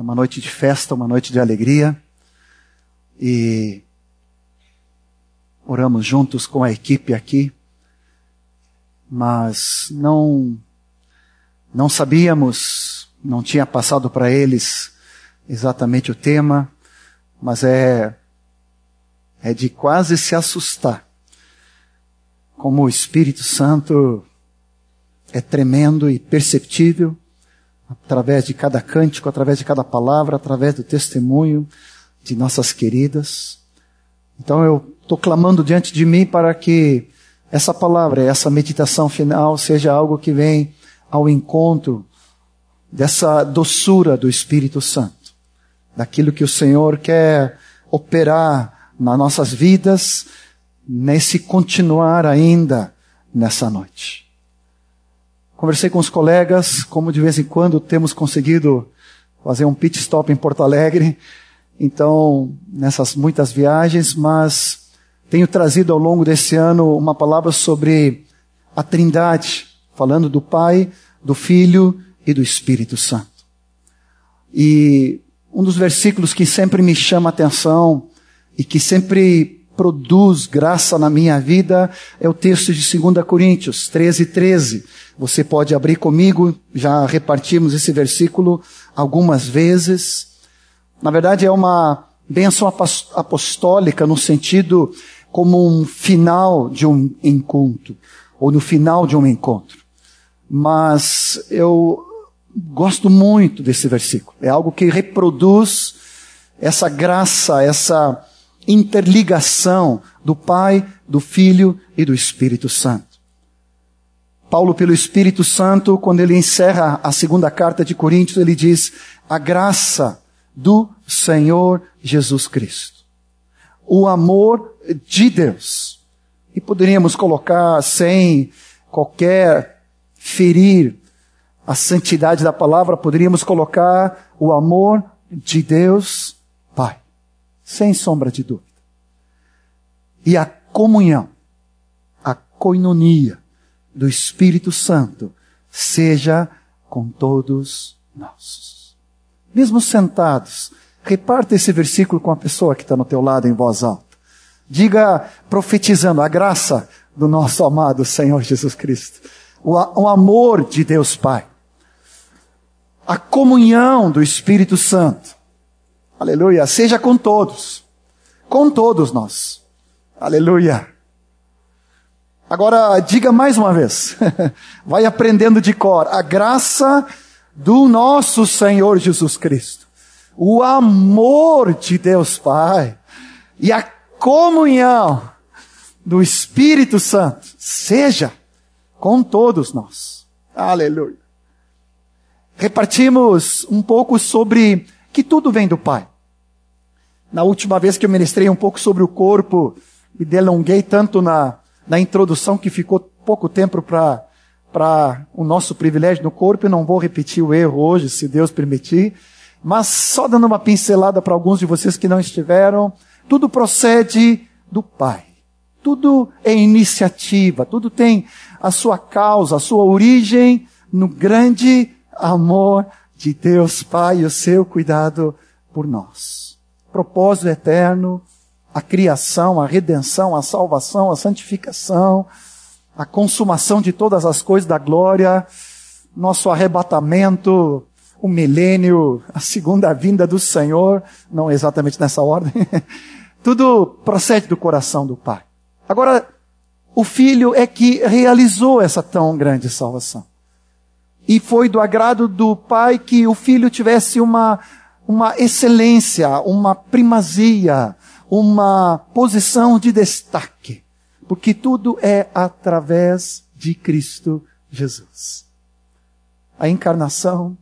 É uma noite de festa, uma noite de alegria. E oramos juntos com a equipe aqui. Mas não sabíamos, não tinha passado para eles exatamente o tema, mas é de quase se assustar. Como o Espírito Santo é tremendo e perceptível, através de cada cântico, através de cada palavra, através do testemunho de nossas queridas. Então eu estou clamando diante de mim para que essa palavra, essa meditação final seja algo que vem ao encontro dessa doçura do Espírito Santo, daquilo que o Senhor quer operar nas nossas vidas, nesse continuar ainda nessa noite. Conversei com os colegas, como de vez em quando temos conseguido fazer um pit stop em Porto Alegre, então nessas muitas viagens, mas tenho trazido ao longo desse ano uma palavra sobre a Trindade, falando do Pai, do Filho e do Espírito Santo. E um dos versículos que sempre me chama a atenção e que sempre produz graça na minha vida é o texto de 2 Coríntios 13:13. Você pode abrir comigo, já repartimos esse versículo algumas vezes. Na verdade é uma bênção apostólica no sentido como um final de um encontro, ou no final de um encontro. Mas eu gosto muito desse versículo. É algo que reproduz essa graça, essa interligação do Pai, do Filho e do Espírito Santo. Paulo, pelo Espírito Santo, quando ele encerra a 2ª carta de Coríntios, ele diz: a graça do Senhor Jesus Cristo, o amor de Deus. E poderíamos colocar, sem qualquer ferir a santidade da palavra, poderíamos colocar o amor de Deus Pai, sem sombra de dúvida. E a comunhão, a koinonia do Espírito Santo seja com todos nós. Mesmo sentados, reparta esse versículo com a pessoa que está no teu lado em voz alta. Diga, profetizando, a graça do nosso amado Senhor Jesus Cristo, o amor de Deus Pai, a comunhão do Espírito Santo, aleluia, seja com todos nós, aleluia. Agora, diga mais uma vez, vai aprendendo de cor, a graça do nosso Senhor Jesus Cristo, o amor de Deus Pai e a comunhão do Espírito Santo seja com todos nós. Aleluia. Repartimos um pouco sobre que tudo vem do Pai. Na última vez que eu ministrei um pouco sobre o corpo, me delonguei tanto na introdução que ficou pouco tempo para o nosso privilégio no corpo. Eu não vou repetir o erro hoje, se Deus permitir. Mas só dando uma pincelada para alguns de vocês que não estiveram, tudo procede do Pai. Tudo é iniciativa, tudo tem a sua causa, a sua origem no grande amor de Deus Pai e o seu cuidado por nós. Propósito eterno, a criação, a redenção, a salvação, a santificação, a consumação de todas as coisas da glória, nosso arrebatamento, o milênio, a segunda vinda do Senhor, não exatamente nessa ordem, tudo procede do coração do Pai. Agora, o Filho é que realizou essa tão grande salvação. E foi do agrado do Pai que o Filho tivesse uma excelência, uma primazia, uma posição de destaque. Porque tudo é através de Cristo Jesus. A encarnação,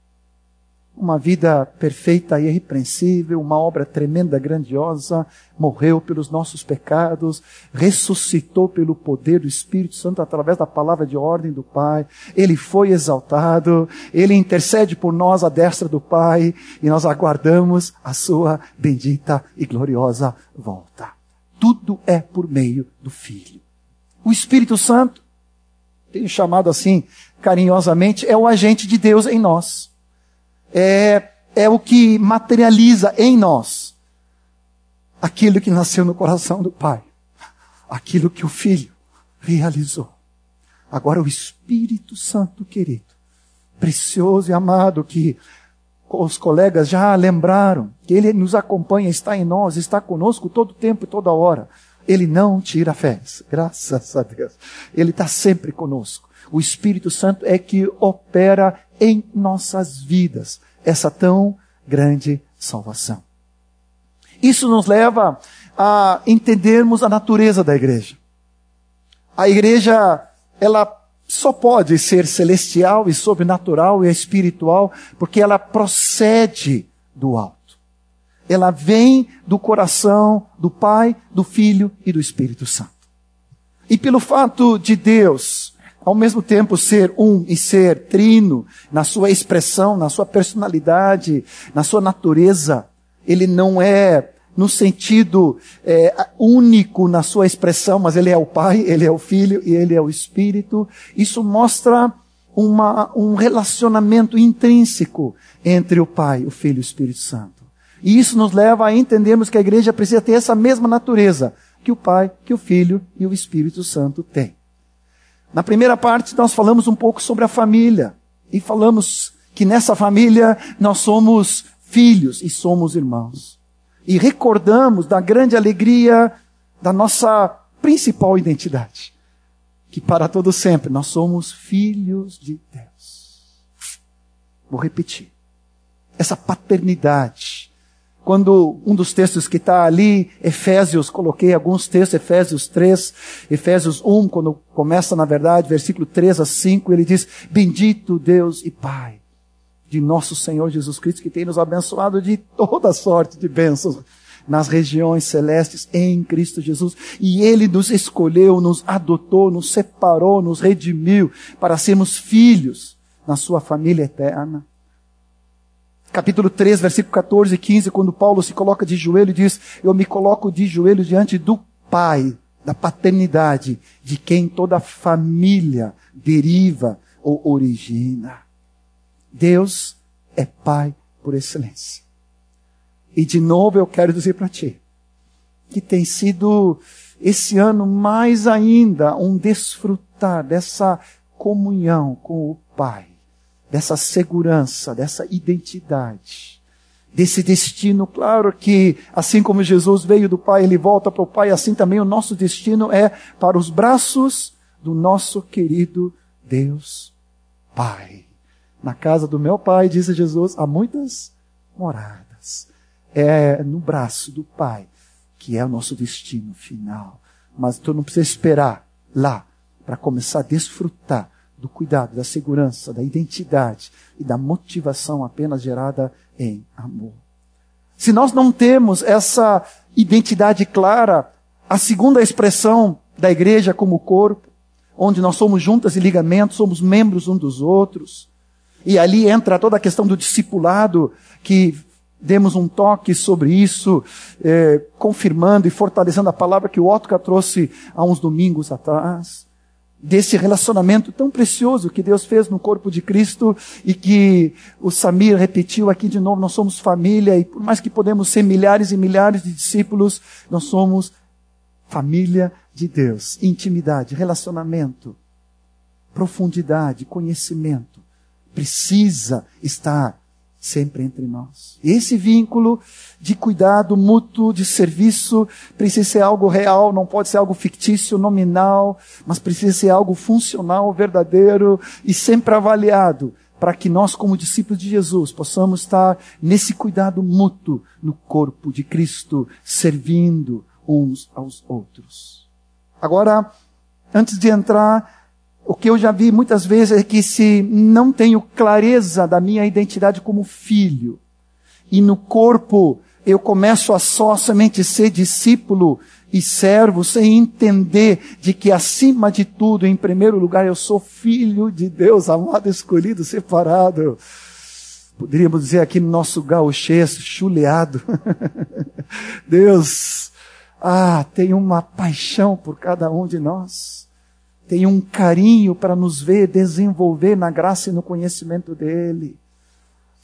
uma vida perfeita e irrepreensível, uma obra tremenda, grandiosa, morreu pelos nossos pecados, ressuscitou pelo poder do Espírito Santo através da palavra de ordem do Pai, Ele foi exaltado, Ele intercede por nós à destra do Pai, e nós aguardamos a sua bendita e gloriosa volta. Tudo é por meio do Filho. O Espírito Santo, tenho chamado assim carinhosamente, é o agente de Deus em nós. É é o que materializa em nós aquilo que nasceu no coração do Pai, aquilo que o Filho realizou. Agora o Espírito Santo querido, precioso e amado, que os colegas já lembraram, que Ele nos acompanha, está em nós, está conosco todo tempo e toda hora. Ele não tira férias, graças a Deus. Ele está sempre conosco. O Espírito Santo é que opera em nossas vidas essa tão grande salvação. Isso nos leva a entendermos a natureza da igreja. A igreja, ela só pode ser celestial e sobrenatural e espiritual porque ela procede do alto. Ela vem do coração do Pai, do Filho e do Espírito Santo. E pelo fato de Deus, ao mesmo tempo ser um e ser trino, na sua expressão, na sua personalidade, na sua natureza, Ele não é no sentido único na sua expressão, mas Ele é o Pai, Ele é o Filho e Ele é o Espírito. Isso mostra um relacionamento intrínseco entre o Pai, o Filho e o Espírito Santo. E isso nos leva a entendermos que a igreja precisa ter essa mesma natureza que o Pai, que o Filho e o Espírito Santo têm. Na primeira parte nós falamos um pouco sobre a família. E falamos que nessa família nós somos filhos e somos irmãos. E recordamos da grande alegria da nossa principal identidade. Que para todo sempre nós somos filhos de Deus. Vou repetir. Essa paternidade. Quando um dos textos que está ali, Efésios, coloquei alguns textos, Efésios 3, Efésios 1, quando começa na verdade, versículo 3 a 5, ele diz, bendito Deus e Pai de nosso Senhor Jesus Cristo, que tem nos abençoado de toda sorte de bênçãos nas regiões celestes em Cristo Jesus. E Ele nos escolheu, nos adotou, nos separou, nos redimiu para sermos filhos na sua família eterna. Capítulo 3, versículo 14 e 15, quando Paulo se coloca de joelho, diz, eu me coloco de joelho diante do Pai, da paternidade, de quem toda família deriva ou origina. Deus é Pai por excelência. E de novo eu quero dizer para ti, que tem sido esse ano mais ainda um desfrutar dessa comunhão com o Pai. Dessa segurança, dessa identidade, desse destino, claro que assim como Jesus veio do Pai, Ele volta para o Pai, assim também o nosso destino é para os braços do nosso querido Deus Pai. Na casa do meu Pai, diz Jesus, há muitas moradas. É no braço do Pai que é o nosso destino final. Mas tu não precisa esperar lá para começar a desfrutar do cuidado, da segurança, da identidade e da motivação apenas gerada em amor. Se nós não temos essa identidade clara, a segunda expressão da igreja como corpo, onde nós somos juntas e ligamentos, somos membros uns dos outros, e ali entra toda a questão do discipulado, que demos um toque sobre isso, confirmando e fortalecendo a palavra que o Otka trouxe há uns domingos atrás. Desse relacionamento tão precioso que Deus fez no corpo de Cristo e que o Samir repetiu aqui de novo, nós somos família e por mais que podemos ser milhares e milhares de discípulos, nós somos família de Deus. Intimidade, relacionamento, profundidade, conhecimento, precisa estar sempre entre nós. E esse vínculo de cuidado mútuo, de serviço, precisa ser algo real, não pode ser algo fictício, nominal, mas precisa ser algo funcional, verdadeiro e sempre avaliado, para que nós, como discípulos de Jesus, possamos estar nesse cuidado mútuo no corpo de Cristo, servindo uns aos outros. Agora, antes de entrar, o que eu já vi muitas vezes é que se não tenho clareza da minha identidade como filho, e no corpo eu começo a somente ser discípulo e servo, sem entender de que acima de tudo, em primeiro lugar, eu sou filho de Deus, amado, escolhido, separado. Poderíamos dizer aqui no nosso gauchês, chuleado. Deus, tem uma paixão por cada um de nós. Tem um carinho para nos ver desenvolver na graça e no conhecimento dEle.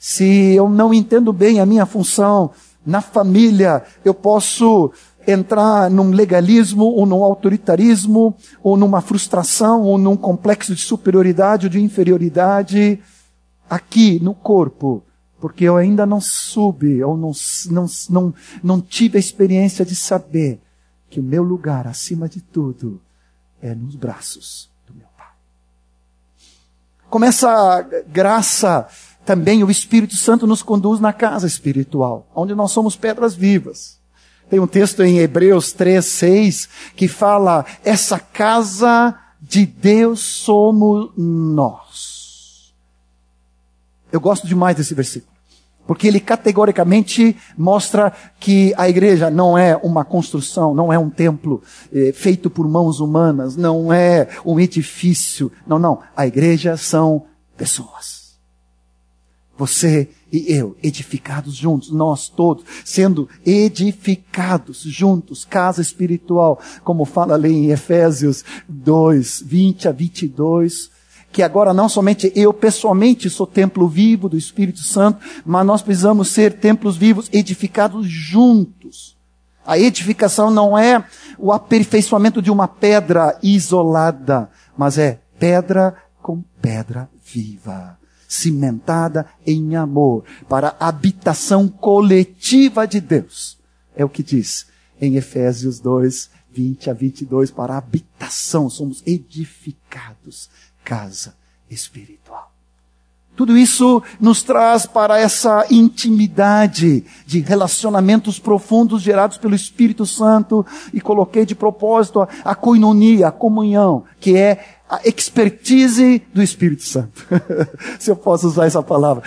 Se eu não entendo bem a minha função na família, eu posso entrar num legalismo, ou num autoritarismo, ou numa frustração, ou num complexo de superioridade ou de inferioridade, aqui no corpo, porque eu ainda não soube, ou não tive a experiência de saber que o meu lugar, acima de tudo, é nos braços do meu Pai. Com essa graça, também o Espírito Santo nos conduz na casa espiritual, onde nós somos pedras vivas. Tem um texto em Hebreus 3:6 que fala: essa casa de Deus somos nós. Eu gosto demais desse versículo, porque ele categoricamente mostra que a igreja não é uma construção, não é um templo feito por mãos humanas, não é um edifício. Não. A igreja são pessoas. Você e eu, edificados juntos, nós todos, sendo edificados juntos, casa espiritual, como fala ali em Efésios 2, 20 a 22, que agora não somente eu pessoalmente sou templo vivo do Espírito Santo, mas nós precisamos ser templos vivos, edificados juntos. A edificação não é o aperfeiçoamento de uma pedra isolada, mas é pedra com pedra viva, cimentada em amor, para a habitação coletiva de Deus. É o que diz em Efésios 2, 20 a 22, para a habitação, somos edificados, casa espiritual. Tudo isso nos traz para essa intimidade de relacionamentos profundos gerados pelo Espírito Santo, e coloquei de propósito a koinonia, a comunhão, que é a expertise do Espírito Santo. Se eu posso usar essa palavra.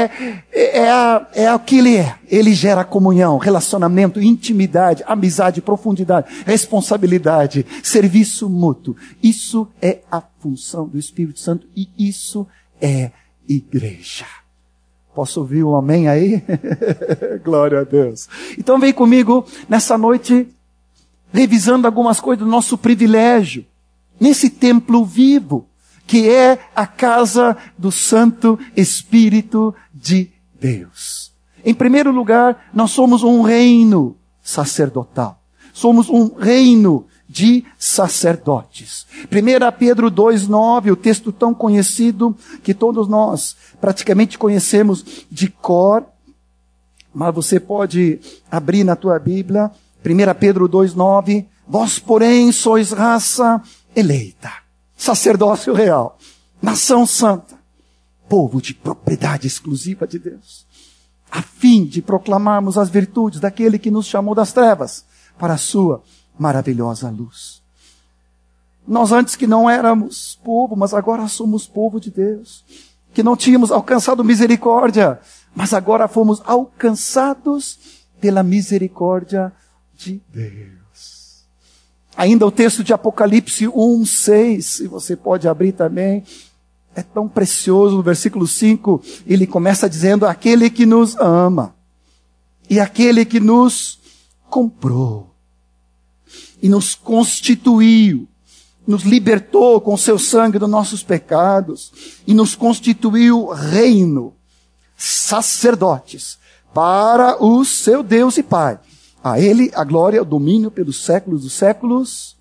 É o que ele é. Ele gera comunhão, relacionamento, intimidade, amizade, profundidade, responsabilidade, serviço mútuo. Isso é a função do Espírito Santo, e isso é igreja. Posso ouvir um amém aí? Glória a Deus. Então vem comigo nessa noite, revisando algumas coisas do nosso privilégio, nesse templo vivo, que é a casa do Santo Espírito de Deus. Em primeiro lugar, nós somos um reino sacerdotal. Somos um reino de sacerdotes. 1 Pedro 2,9, o texto tão conhecido que todos nós praticamente conhecemos de cor, mas você pode abrir na tua Bíblia. 1 Pedro 2,9, vós, porém, sois raça eleita, sacerdócio real, nação santa, povo de propriedade exclusiva de Deus, a fim de proclamarmos as virtudes daquele que nos chamou das trevas para a sua maravilhosa luz. Nós antes que não éramos povo, mas agora somos povo de Deus, que não tínhamos alcançado misericórdia, mas agora fomos alcançados pela misericórdia de Deus. Ainda o texto de Apocalipse 1:6, se você pode abrir também, é tão precioso. No versículo 5, ele começa dizendo: aquele que nos ama, e aquele que nos comprou, e nos constituiu, nos libertou com seu sangue dos nossos pecados, e nos constituiu reino, sacerdotes, para o seu Deus e Pai. A Ele a glória, o domínio pelos séculos dos séculos.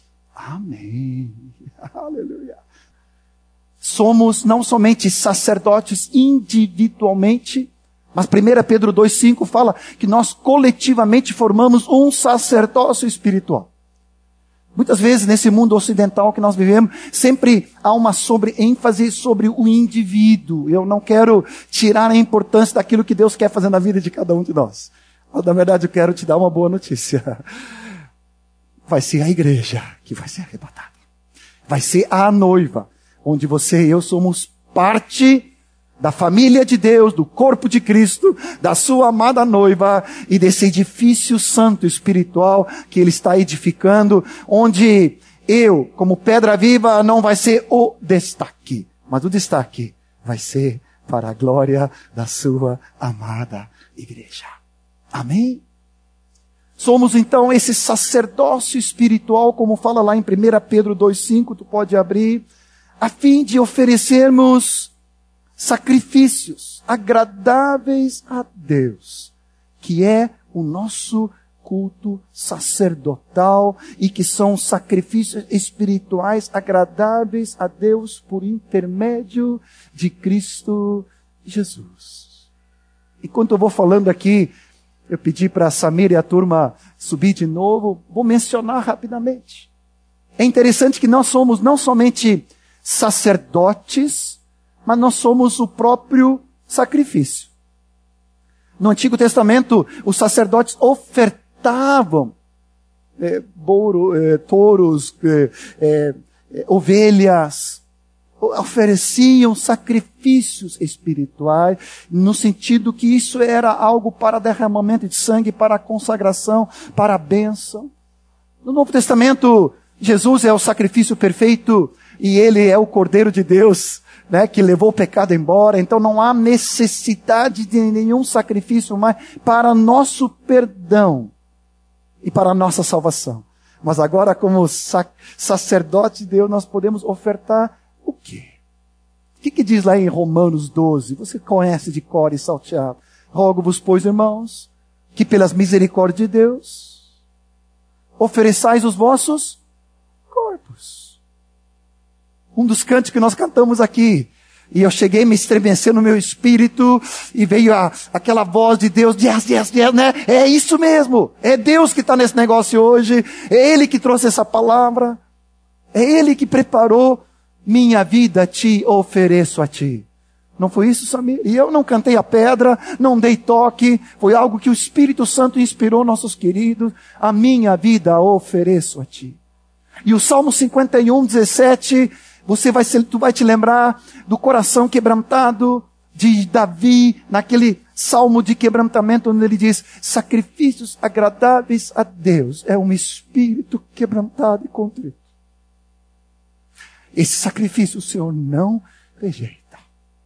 Amém. Aleluia. Somos não somente sacerdotes individualmente, mas 1 Pedro 2,5 fala que nós coletivamente formamos um sacerdócio espiritual. Muitas vezes nesse mundo ocidental que nós vivemos, sempre há uma ênfase sobre o indivíduo. Eu não quero tirar a importância daquilo que Deus quer fazer na vida de cada um de nós. Mas, na verdade, eu quero te dar uma boa notícia. Vai ser a igreja que vai ser arrebatada. Vai ser a noiva, onde você e eu somos parte da família de Deus, do corpo de Cristo, da sua amada noiva e desse edifício santo espiritual que Ele está edificando, onde eu, como pedra viva, não vai ser o destaque, mas o destaque vai ser para a glória da sua amada igreja. Amém? Somos então esse sacerdócio espiritual, como fala lá em 1 Pedro 2,5, tu pode abrir, a fim de oferecermos sacrifícios agradáveis a Deus, que é o nosso culto sacerdotal e que são sacrifícios espirituais agradáveis a Deus por intermédio de Cristo Jesus. Enquanto eu vou falando aqui, eu pedi para a Samir e a turma subir de novo, vou mencionar rapidamente. É interessante que nós somos não somente sacerdotes, mas nós somos o próprio sacrifício. No Antigo Testamento, os sacerdotes ofertavam touros, ovelhas, ofereciam sacrifícios espirituais, no sentido que isso era algo para derramamento de sangue, para a consagração, para a bênção. No Novo Testamento, Jesus é o sacrifício perfeito e Ele é o Cordeiro de Deus, né, que levou o pecado embora. Então não há necessidade de nenhum sacrifício mais para nosso perdão e para a nossa salvação. Mas agora, como sacerdote de Deus, nós podemos ofertar o quê? O que diz lá em Romanos 12? Você conhece de cor e salteado. Rogo-vos, pois, irmãos, que pelas misericórdias de Deus, ofereçais os vossos corpos. Um dos cantos que nós cantamos aqui, e eu cheguei a me estremecer no meu espírito, e veio aquela voz de Deus, yes, yes, yes, né? É isso mesmo, é Deus que está nesse negócio hoje, é Ele que trouxe essa palavra, é Ele que preparou, minha vida te ofereço a ti. Não foi isso, Samir? E eu não cantei a pedra, não dei toque, foi algo que o Espírito Santo inspirou nossos queridos, a minha vida ofereço a ti. E o Salmo 51, 17, tu vai te lembrar do coração quebrantado de Davi, naquele salmo de quebrantamento, onde ele diz, sacrifícios agradáveis a Deus, é um espírito quebrantado e contrito. Esse sacrifício o Senhor não rejeita.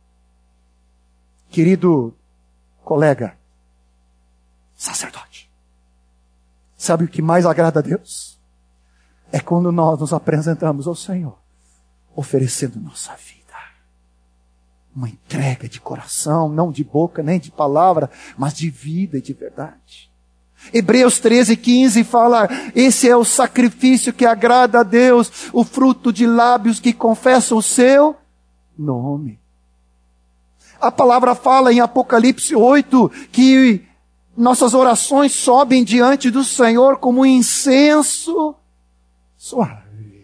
Querido colega, sacerdote, sabe o que mais agrada a Deus? É quando nós nos apresentamos ao Senhor, oferecendo nossa vida. Uma entrega de coração, não de boca nem de palavra, mas de vida e de verdade. Hebreus 13:15 fala, esse é o sacrifício que agrada a Deus, o fruto de lábios que confessam o seu nome. A palavra fala em Apocalipse 8 que nossas orações sobem diante do Senhor como um incenso suave.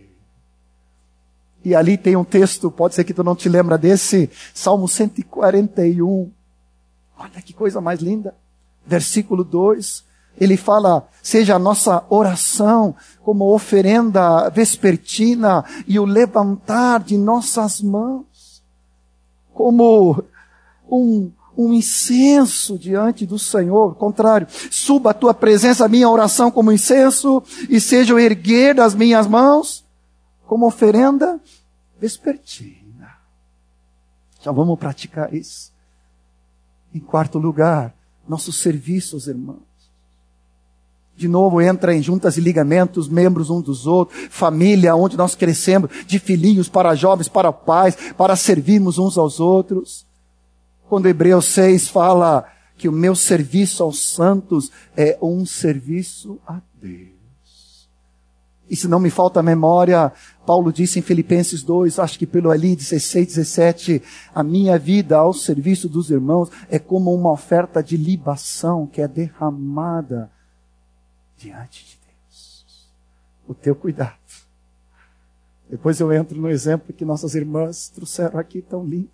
E ali tem um texto, pode ser que tu não te lembra desse, Salmo 141. Olha que coisa mais linda. Versículo 2. Ele fala, seja a nossa oração como oferenda vespertina e o levantar de nossas mãos como um incenso diante do Senhor. Ao contrário, suba a tua presença, a minha oração como incenso e seja o erguer das minhas mãos como oferenda vespertina. Já vamos praticar isso. Em quarto lugar, nossos serviços, irmãos. De novo entra em juntas e ligamentos, membros uns dos outros, família, onde nós crescemos, de filhinhos para jovens, para pais, para servirmos uns aos outros. Quando Hebreus 6 fala que o meu serviço aos santos é um serviço a Deus. E se não me falta a memória, Paulo disse em Filipenses 2, acho que pelo ali 16, 17, a minha vida ao serviço dos irmãos é como uma oferta de libação que é derramada diante de Deus. O teu cuidado. Depois eu entro no exemplo que nossas irmãs trouxeram aqui tão lindo.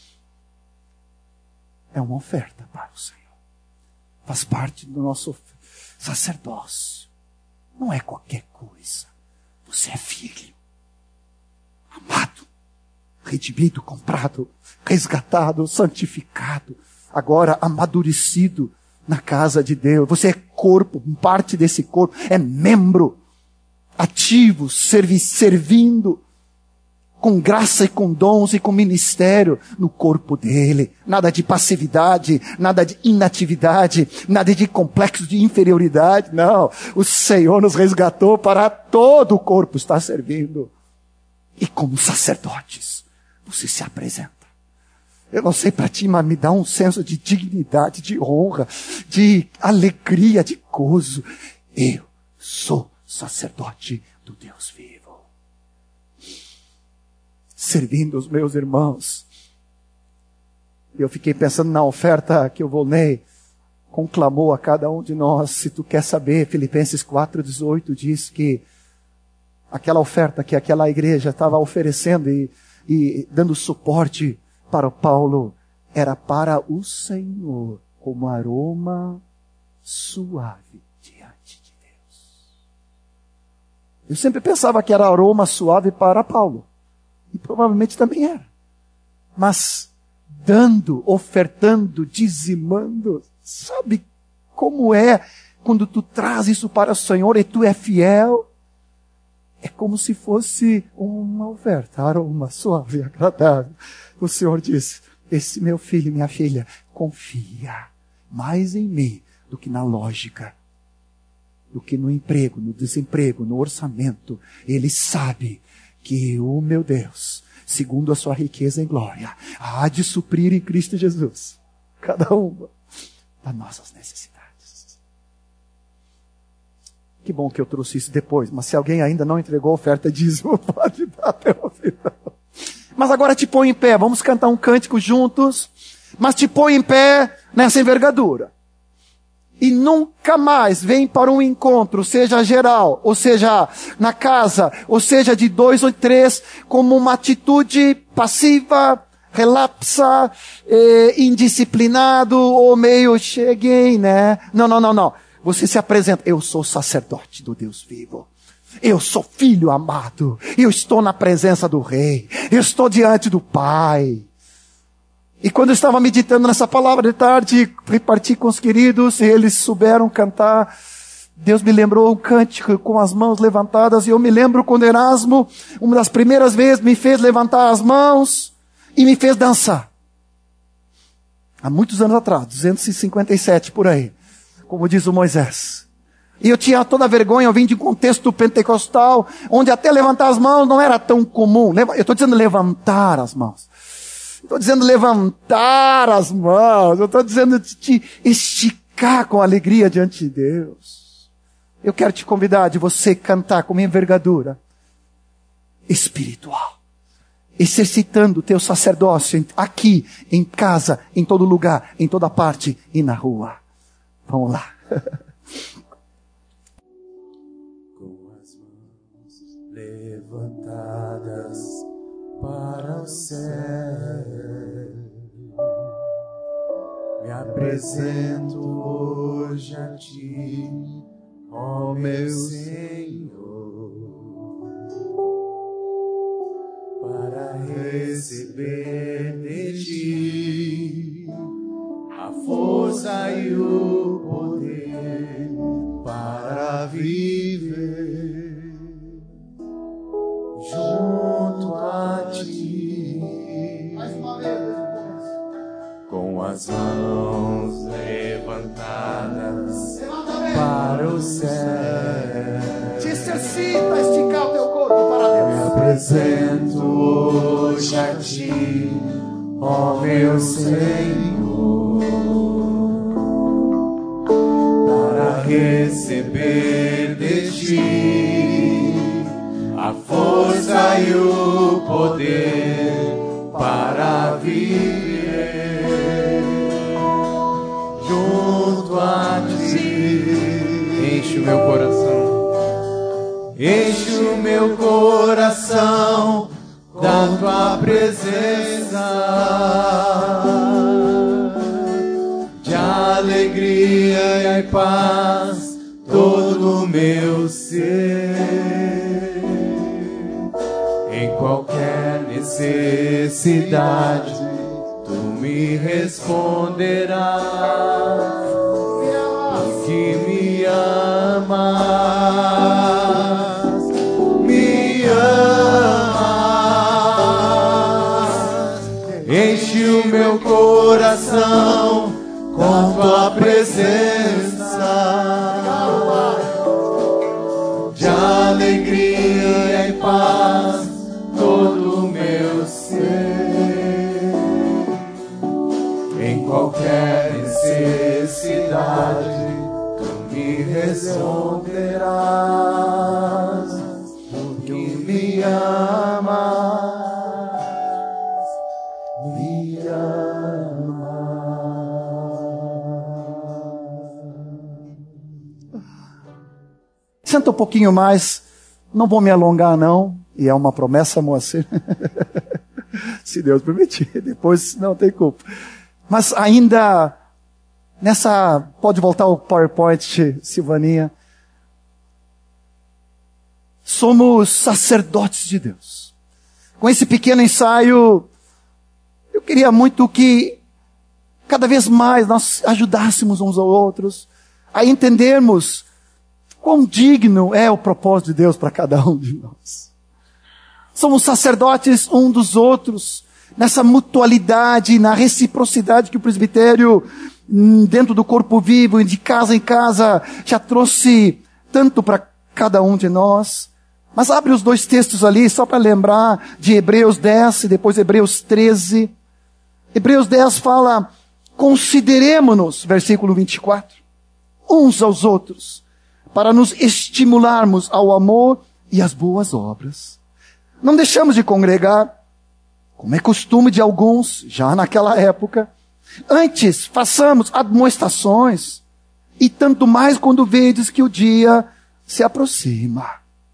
É uma oferta para o Senhor. Faz parte do nosso sacerdócio. Não é qualquer coisa. Você é filho. Amado. Redimido, comprado, resgatado, santificado. Agora amadurecido na casa de Deus. Você é corpo, parte desse corpo. É membro. Ativo, servindo. Com graça e com dons e com ministério no corpo dele. Nada de passividade, nada de inatividade, nada de complexo de inferioridade. Não, o Senhor nos resgatou para todo o corpo estar servindo. E como sacerdotes, você se apresenta. Eu não sei para ti, mas me dá um senso de dignidade, de honra, de alegria, de gozo. Eu sou sacerdote do Deus vivo, servindo os meus irmãos. Eu fiquei pensando na oferta que o Volney conclamou a cada um de nós. Se tu quer saber, Filipenses 4,18 diz que aquela oferta que aquela igreja estava oferecendo e dando suporte para o Paulo, era para o Senhor, como aroma suave diante de Deus. Eu sempre pensava que era aroma suave para Paulo, e provavelmente também era. Mas dando, ofertando, dizimando, sabe como é quando tu traz isso para o Senhor e tu é fiel? É como se fosse uma oferta, aroma suave e agradável. O Senhor diz, esse meu filho e minha filha confia mais em mim do que na lógica, do que no emprego, no desemprego, no orçamento. Ele sabe que o meu Deus, segundo a sua riqueza em glória, há de suprir em Cristo Jesus cada uma das nossas necessidades. Que bom que eu trouxe isso depois, mas se alguém ainda não entregou a oferta dízimo, pode dar até o final. Mas agora te põe em pé, vamos cantar um cântico juntos, mas te põe em pé nessa envergadura. E nunca mais vem para um encontro, seja geral, ou seja na casa, ou seja de 2 ou 3, como uma atitude passiva, relapsa, indisciplinado, ou meio cheguei, né? Não. Você se apresenta, eu sou sacerdote do Deus vivo. Eu sou filho amado. Eu estou na presença do Rei. Eu estou diante do Pai. E quando eu estava meditando nessa palavra de tarde, reparti com os queridos, e eles souberam cantar. Deus me lembrou um cântico com as mãos levantadas. E eu me lembro quando Erasmo, uma das primeiras vezes, me fez levantar as mãos e me fez dançar. Há muitos anos atrás, 257 por aí, como diz o Moisés. E eu tinha toda a vergonha, eu vim de um contexto pentecostal, onde até levantar as mãos não era tão comum. Eu estou dizendo levantar as mãos. Estou dizendo levantar as mãos. Eu estou dizendo te esticar com alegria diante de Deus. Eu quero te convidar de você cantar com uma envergadura espiritual. Exercitando o teu sacerdócio aqui, em casa, em todo lugar, em toda parte e na rua. Vamos lá. Levantadas para o céu, me apresento hoje a ti, ó meu Senhor, para receber de ti a força e o poder para viver junto a ti, com as mãos levantadas para o céu. Te exercita a esticar o teu corpo para Deus. Me apresento hoje a ti, ó meu Senhor, para receber de ti a força e o poder para viver junto a ti. Enche o meu coração, enche o meu coração da tua presença, de alegria e paz todo o meu ser. Em qualquer necessidade, tu me responderás, que me amas, me amas. Enche o meu coração com tua presença, de alegria e paz todo o meu ser. necessidade, tu me responderás, porque me amas, me amas. Senta um pouquinho mais, não vou me alongar não, e é uma promessa, Moacir. Se Deus permitir, depois não tem culpa. Mas ainda, pode voltar o PowerPoint, Silvaninha. Somos sacerdotes de Deus. Com esse pequeno ensaio, eu queria muito que cada vez mais nós ajudássemos uns aos outros a entendermos quão digno é o propósito de Deus para cada um de nós. Somos sacerdotes um dos outros, nessa mutualidade, na reciprocidade que o presbitério, dentro do corpo vivo, de casa em casa, já trouxe tanto para cada um de nós. Mas abre os dois textos ali, só para lembrar de Hebreus 10 e depois Hebreus 13. Hebreus 10 fala, consideremo-nos, versículo 24, uns aos outros, para nos estimularmos ao amor e às boas obras. Não deixamos de congregar, como é costume de alguns, já naquela época. Antes, façamos admoestações, e tanto mais quando vedes que o dia se aproxima.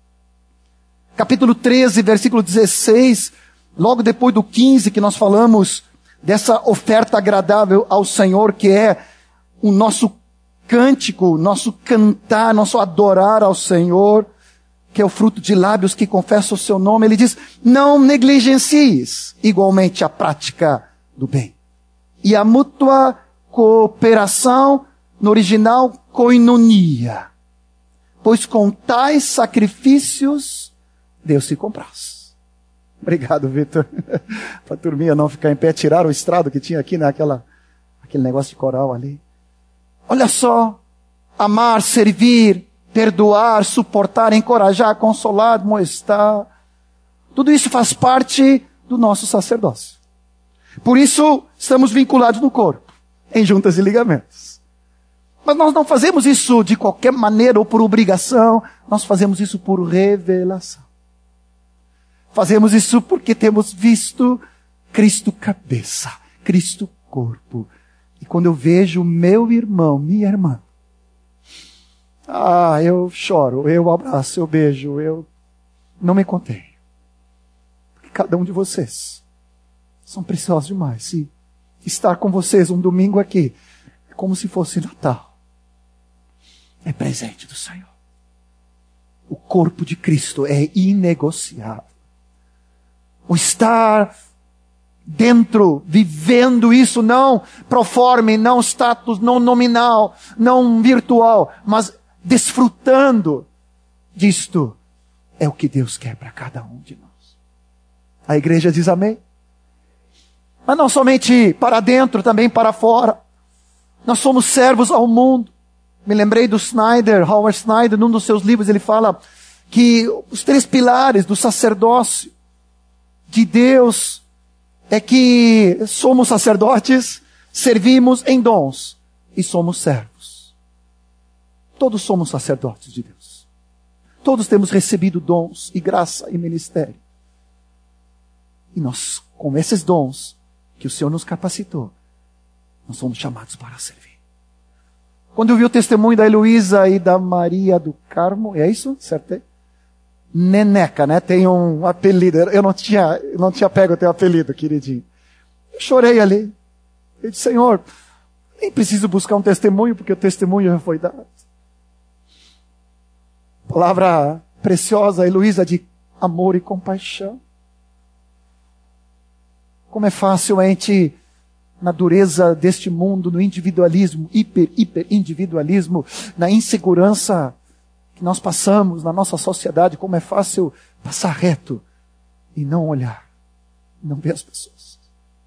Capítulo 13, versículo 16, logo depois do 15, que nós falamos dessa oferta agradável ao Senhor, que é o nosso cântico, nosso cantar, nosso adorar ao Senhor, que é o fruto de lábios que confessam o seu nome. Ele diz, não negligencies igualmente a prática do bem. E a mútua cooperação, no original, koinonia. Pois com tais sacrifícios, Deus se compraz. Obrigado, Vitor. Para a turminha não ficar em pé, tirar o estrado que tinha aqui, aquele negócio de coral ali. Olha só, amar, servir, perdoar, suportar, encorajar, consolar, admoestar. Tudo isso faz parte do nosso sacerdócio. Por isso, estamos vinculados no corpo, em juntas e ligamentos. Mas nós não fazemos isso de qualquer maneira ou por obrigação, nós fazemos isso por revelação. Fazemos isso porque temos visto Cristo cabeça, Cristo corpo. E quando eu vejo meu irmão, minha irmã, eu choro, eu abraço, eu beijo, eu não me contei. Porque cada um de vocês são preciosos demais. E estar com vocês um domingo aqui é como se fosse Natal. É presente do Senhor. O corpo de Cristo é inegociável. O estar dentro, vivendo isso, não proforme, não status, não nominal, não virtual, mas desfrutando disto, é o que Deus quer para cada um de nós. A igreja diz amém. Mas não somente para dentro, também para fora. Nós somos servos ao mundo. Me lembrei do Howard Snyder, num dos seus livros, ele fala que os 3 pilares do sacerdócio de Deus é que somos sacerdotes, servimos em dons e somos servos. Todos somos sacerdotes de Deus. Todos temos recebido dons e graça e ministério. E nós, com esses dons que o Senhor nos capacitou, nós somos chamados para servir. Quando eu vi o testemunho da Heloísa e da Maria do Carmo, é isso? Certo? Neneca, né? Tem um apelido. Eu não tinha pego o teu apelido, queridinho. Eu chorei ali. Eu disse, Senhor, nem preciso buscar um testemunho, porque o testemunho já foi dado. Palavra preciosa, Heloísa, de amor e compaixão. Como é fácil a gente, na dureza deste mundo, no individualismo, hiper individualismo, na insegurança que nós passamos na nossa sociedade, como é fácil passar reto e não olhar, não ver as pessoas.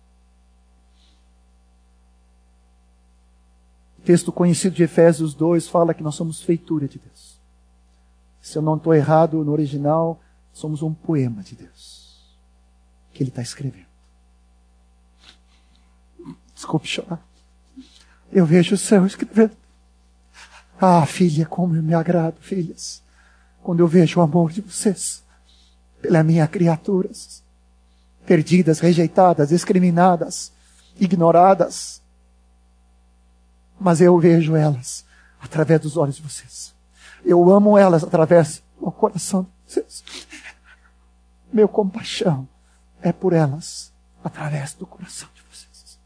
O texto conhecido de Efésios 2 fala que nós somos feitura de Deus. Se eu não estou errado no original, somos um poema de Deus que Ele está escrevendo. Desculpe chorar. eu vejo o céu escrevendo. Ah, filha, como eu me agrado, filhas, quando eu vejo o amor de vocês pelas minhas criaturas, perdidas, rejeitadas, discriminadas, ignoradas. Mas eu vejo elas através dos olhos de vocês. Eu amo elas através do coração de vocês. Meu compaixão é por elas através do coração de vocês.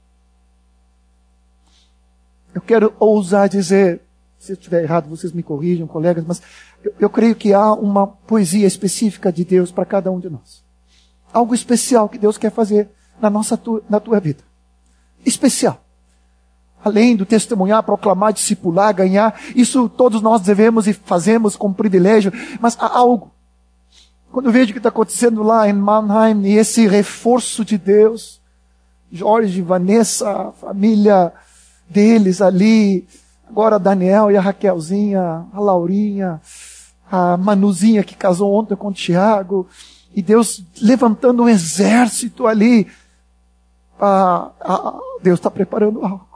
Eu quero ousar dizer, se eu estiver errado, vocês me corrijam, colegas, mas eu creio que há uma poesia específica de Deus para cada um de nós. Algo especial que Deus quer fazer na tua vida. Especial. Além do testemunhar, proclamar, discipular, ganhar, isso todos nós devemos e fazemos com privilégio, mas há algo. Quando eu vejo o que está acontecendo lá em Mannheim, e esse reforço de Deus, Jorge, Vanessa, a família deles ali, agora Daniel e a Raquelzinha, a Laurinha, a Manuzinha que casou ontem com o Tiago, e Deus levantando um exército ali, Deus está preparando algo.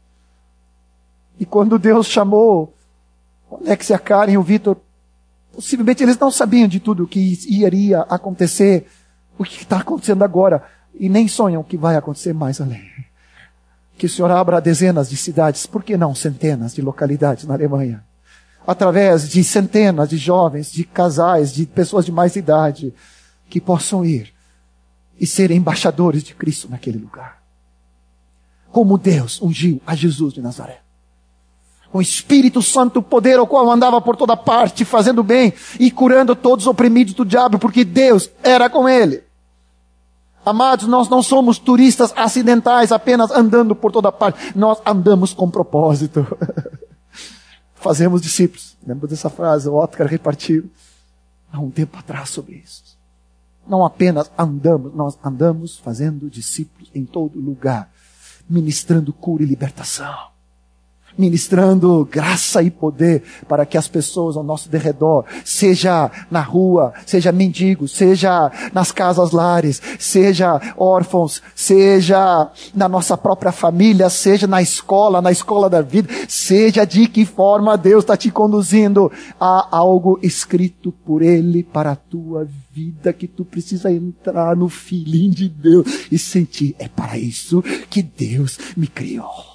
E quando Deus chamou o Alex e a Karen e o Vitor, possivelmente eles não sabiam de tudo o que iria acontecer, o que está acontecendo agora, e nem sonham que vai acontecer mais além. Que o Senhor abra dezenas de cidades, por que não centenas de localidades na Alemanha? Através de centenas de jovens, de casais, de pessoas de mais idade, que possam ir e ser embaixadores de Cristo naquele lugar. Como Deus ungiu a Jesus de Nazaré. Com o Espírito Santo, o poder ao qual andava por toda parte, fazendo bem e curando todos os oprimidos do diabo, porque Deus era com ele. Amados, nós não somos turistas acidentais, apenas andando por toda parte. Nós andamos com propósito. Fazemos discípulos. Lembra dessa frase? O Otcar repartiu há um tempo atrás sobre isso. Não apenas andamos, nós andamos fazendo discípulos em todo lugar, ministrando cura e libertação. Ministrando graça e poder para que as pessoas ao nosso derredor, seja na rua, seja mendigos, seja nas casas lares, seja órfãos, seja na nossa própria família, seja na escola da vida, seja de que forma Deus está te conduzindo, há algo escrito por Ele para a tua vida que tu precisa entrar no feeling de Deus e sentir, é para isso que Deus me criou.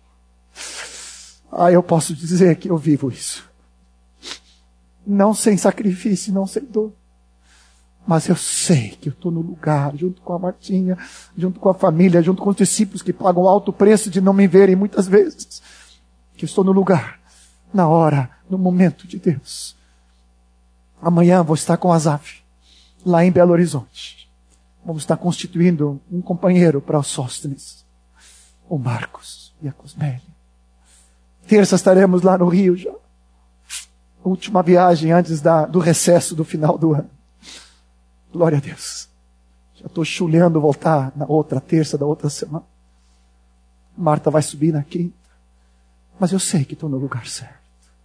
Eu posso dizer que eu vivo isso. Não sem sacrifício, não sem dor. Mas eu sei que eu estou no lugar, junto com a Martinha, junto com a família, junto com os discípulos que pagam alto preço de não me verem muitas vezes. Que eu estou no lugar, na hora, no momento de Deus. Amanhã vou estar com a Azaf, lá em Belo Horizonte. Vamos estar constituindo um companheiro para os Sóstenes, o Marcos e a Cosmélia. Terça estaremos lá no Rio já. Última viagem antes do recesso do final do ano. Glória a Deus. Já estou chulhando voltar na outra terça da outra semana. Marta vai subir na quinta. Mas eu sei que estou no lugar certo.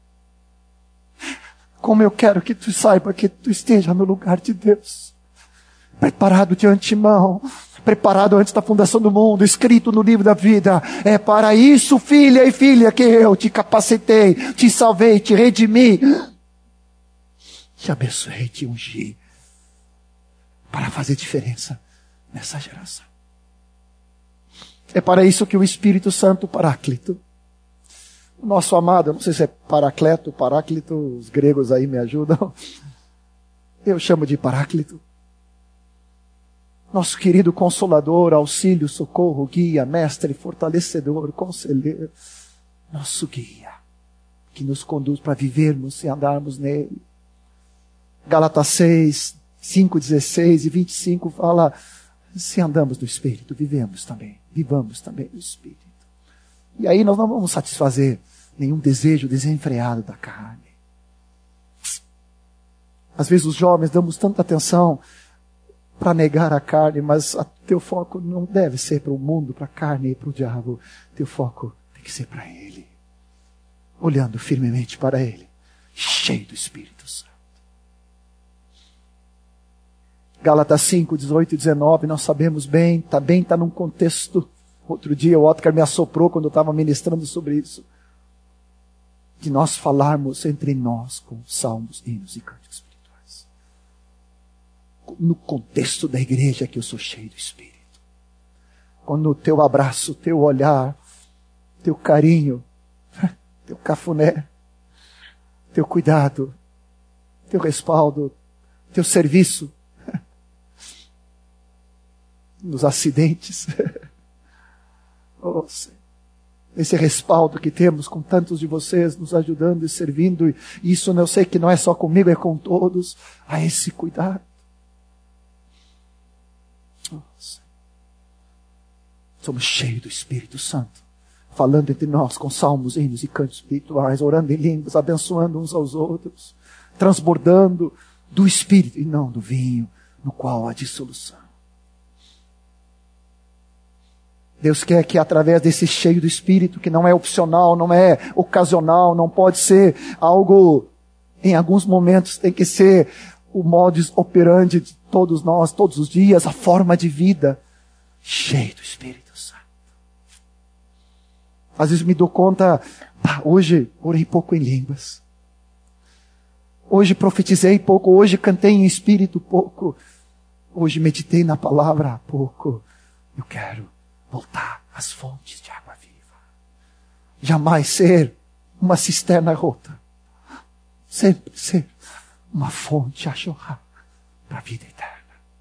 Como eu quero que tu saiba que tu esteja no lugar de Deus. Preparado de antemão. Preparado antes da fundação do mundo, escrito no livro da vida. É para isso, filha e filha, que eu te capacitei, te salvei, te redimi, te abençoei, te ungi, para fazer diferença nessa geração. É para isso que o Espírito Santo, Paráclito, o nosso amado, eu não sei se é Paracleto, Paráclito, os gregos aí me ajudam, eu chamo de Paráclito. Nosso querido Consolador, auxílio, socorro, guia, mestre, fortalecedor, conselheiro. Nosso guia, que nos conduz para vivermos e andarmos nele. Gálatas 6, 5, 16 e 25 fala, se andamos no Espírito, vivamos também no Espírito. E aí nós não vamos satisfazer nenhum desejo desenfreado da carne. Às vezes os jovens damos tanta atenção para negar a carne, mas teu foco não deve ser para o mundo, para a carne e para o diabo. Teu foco tem que ser para Ele. Olhando firmemente para Ele, cheio do Espírito Santo. Gálatas 5, 18 e 19, nós sabemos bem, está num contexto Outro dia o Otcar me assoprou quando eu estava ministrando sobre isso. De nós falarmos entre nós com salmos, hinos e cânticos espirituais. No contexto da igreja que eu sou cheio do Espírito. Quando o teu abraço, teu olhar, teu carinho, teu cafuné, teu cuidado, teu respaldo, teu serviço, nos acidentes, oh, esse respaldo que temos com tantos de vocês nos ajudando e servindo, e isso eu sei que não é só comigo, é com todos, a esse cuidado. Oh, somos cheios do Espírito Santo, falando entre nós com salmos, hinos e cantos espirituais, orando em línguas, abençoando uns aos outros, transbordando do Espírito e não do vinho, no qual há dissolução. Deus quer que através desse cheio do Espírito, que não é opcional, não é ocasional, não pode ser algo, em alguns momentos tem que ser o modus operandi de todos nós, todos os dias, a forma de vida, cheio do Espírito Santo. Às vezes me dou conta, hoje orei pouco em línguas, hoje profetizei pouco, hoje cantei em espírito pouco, hoje meditei na palavra pouco. Eu quero voltar às fontes de água viva. Jamais ser uma cisterna rota. Sempre ser uma fonte a jorrar para a vida eterna.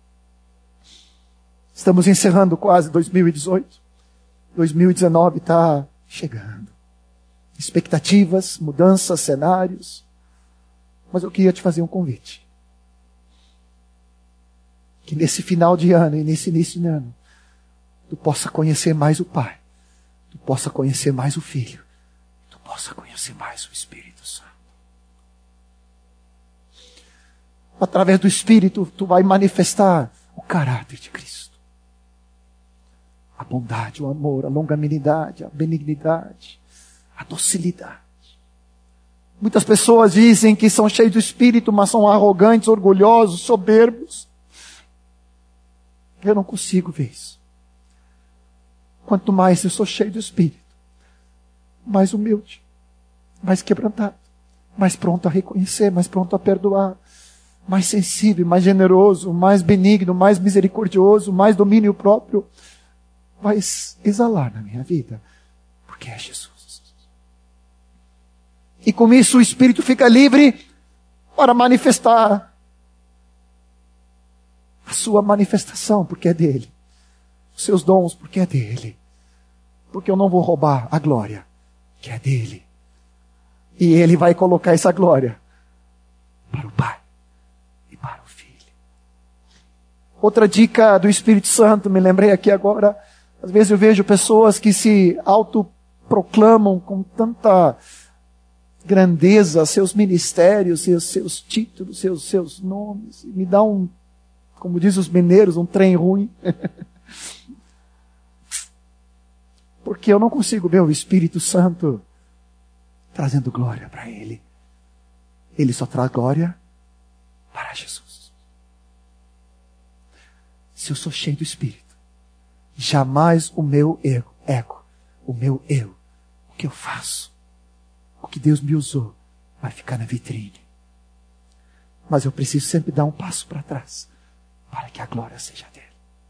Estamos encerrando quase 2018. 2019 está chegando. Expectativas, mudanças, cenários. Mas eu queria te fazer um convite. Que nesse final de ano e nesse início de ano, tu possa conhecer mais o Pai, tu possa conhecer mais o Filho, tu possa conhecer mais o Espírito Santo. Através do Espírito, tu vai manifestar o caráter de Cristo. A bondade, o amor, a longanimidade, a benignidade, a docilidade. Muitas pessoas dizem que são cheios do Espírito, mas são arrogantes, orgulhosos, soberbos. Eu não consigo ver isso. Quanto mais eu sou cheio do Espírito, mais humilde, mais quebrantado, mais pronto a reconhecer, mais pronto a perdoar, mais sensível, mais generoso, mais benigno, mais misericordioso, mais domínio próprio, vai exalar na minha vida, porque é Jesus. E com isso o Espírito fica livre para manifestar a sua manifestação, porque é dele. Os seus dons, porque é dele. Porque eu não vou roubar a glória, que é dele. E ele vai colocar essa glória para o Pai e para o Filho. Outra dica do Espírito Santo, me lembrei aqui agora. Às vezes eu vejo pessoas que se autoproclamam com tanta grandeza, seus ministérios, seus títulos, seus nomes. Me dá como diz os mineiros, um trem ruim. Porque eu não consigo ver o Espírito Santo trazendo glória para Ele. Ele só traz glória para Jesus. Se eu sou cheio do Espírito, jamais o meu ego, o meu eu, o que eu faço, o que Deus me usou, vai ficar na vitrine. Mas eu preciso sempre dar um passo para trás, para que a glória seja dele.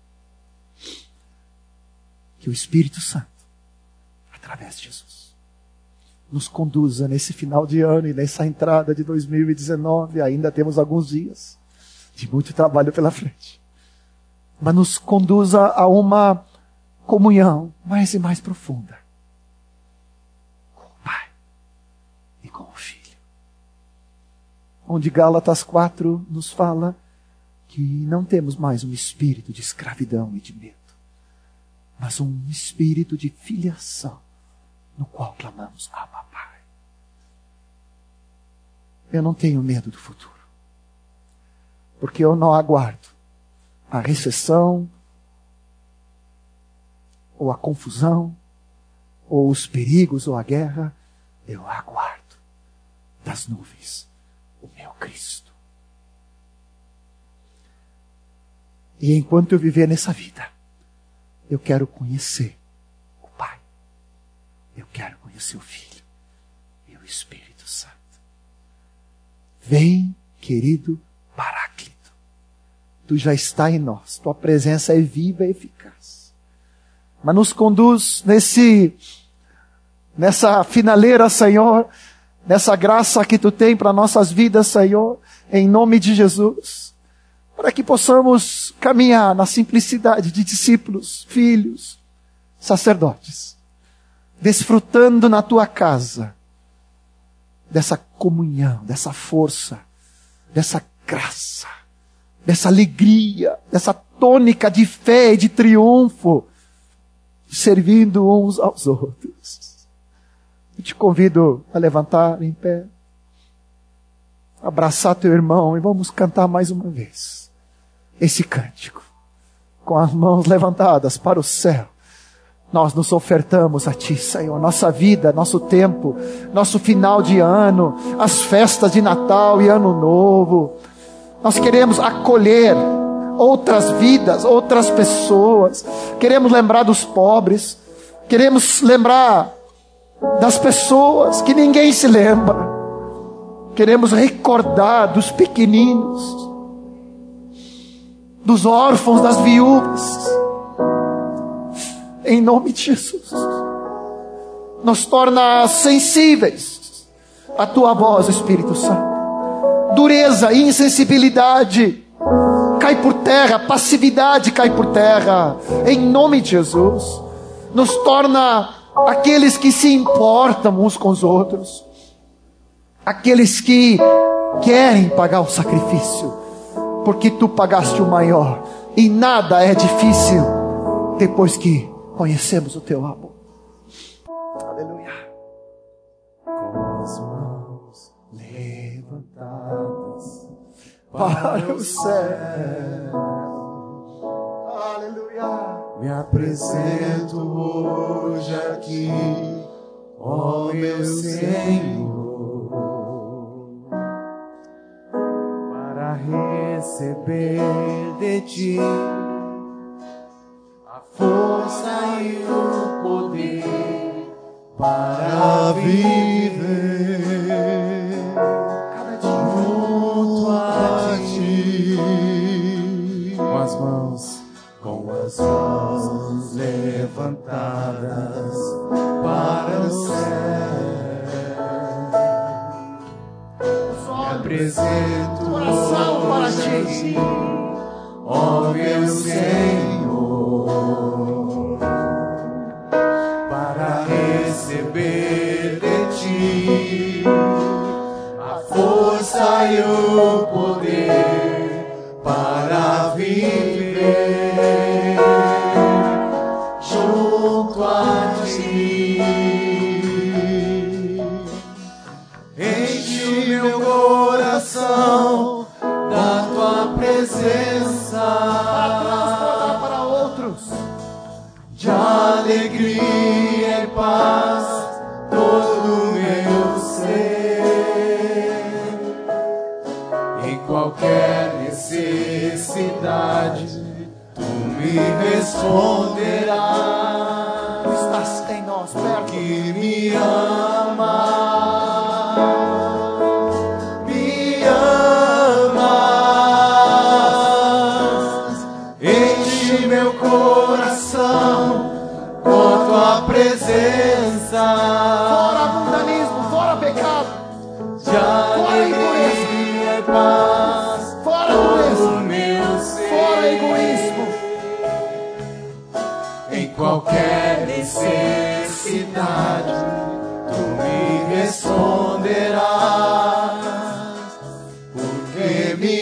Que o Espírito Santo, através de Jesus, nos conduza nesse final de ano e nessa entrada de 2019. Ainda temos alguns dias de muito trabalho pela frente. Mas nos conduza a uma comunhão mais e mais profunda com o Pai e com o Filho. Onde Gálatas 4 nos fala que não temos mais um espírito de escravidão e de medo, mas um espírito de filiação, no qual clamamos, Abba, Pai. Eu não tenho medo do futuro, porque eu não aguardo a recessão, ou a confusão, ou os perigos, ou a guerra. Eu aguardo das nuvens o meu Cristo. E enquanto eu viver nessa vida, eu quero conhecer Eu quero conhecer o Filho e o Espírito Santo. Vem, querido Paráclito. Tu já está em nós. Tua presença é viva e eficaz. Mas nos conduz nessa finaleira, Senhor, nessa graça que Tu tem para nossas vidas, Senhor, em nome de Jesus, para que possamos caminhar na simplicidade de discípulos, filhos, sacerdotes, desfrutando na Tua casa dessa comunhão, dessa força, dessa graça, dessa alegria, dessa tônica de fé e de triunfo, servindo uns aos outros. Eu te convido a levantar em pé, abraçar teu irmão e vamos cantar mais uma vez esse cântico, com as mãos levantadas para o céu. Nós nos ofertamos a Ti, Senhor, nossa vida, nosso tempo, nosso final de ano, as festas de Natal e Ano Novo. Nós queremos acolher outras vidas, outras pessoas. Queremos lembrar dos pobres. Queremos lembrar das pessoas que ninguém se lembra. Queremos recordar dos pequeninos, dos órfãos, das viúvas. Em nome de Jesus, nos torna sensíveis à Tua voz, Espírito Santo. Dureza e insensibilidade cai por terra, passividade cai por terra, em nome de Jesus. Nos torna aqueles que se importam uns com os outros, aqueles que querem pagar o sacrifício, porque Tu pagaste o maior, e nada é difícil depois que conhecemos o Teu amor. Aleluia. Com as mãos levantadas para o céu, Aleluia. me apresento hoje aqui, ó meu Senhor, para receber de Ti a força e o poder para viver junto a Ti, com as mãos levantadas para o céu, me apresento Coração para Ti, ó meu Senhor, para receber de Ti a força e o poder para viver junto a Ti. Enche o meu coração da Tua presença, para outros, de alegria e paz todo o meu ser. Em qualquer necessidade Tu me responderás. Tu estás em nós, perto. Que me ama, me amas. Enche meu coração com Tua presença, Fora mundanismo, fora pecado, de alegria e paz fora todo dureza, o meu ser. fora egoísmo. Em qualquer necessidade Tu me responderás, porque me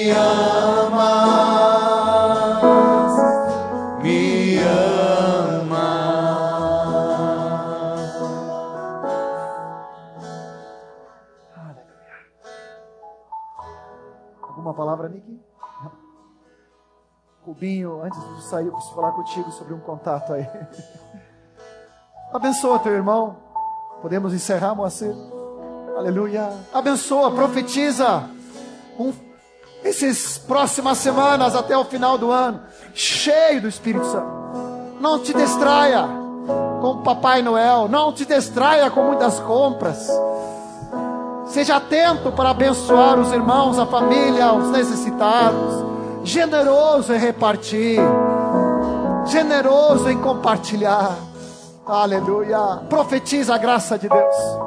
amas, me amas. Aleluia. Alguma palavra, Nick? Rubinho, antes de sair, eu preciso falar contigo sobre um contato aí. Abençoa teu irmão. Podemos encerrar, Moacir? Aleluia. Abençoa, profetiza essas próximas semanas até o final do ano, cheio do Espírito Santo. Não te distraia. com o Papai Noel. Não te distraia com muitas compras. Seja atento para abençoar os irmãos, a família, os necessitados. Generoso em repartir. Generoso em compartilhar. Aleluia. Profetiza a graça de Deus.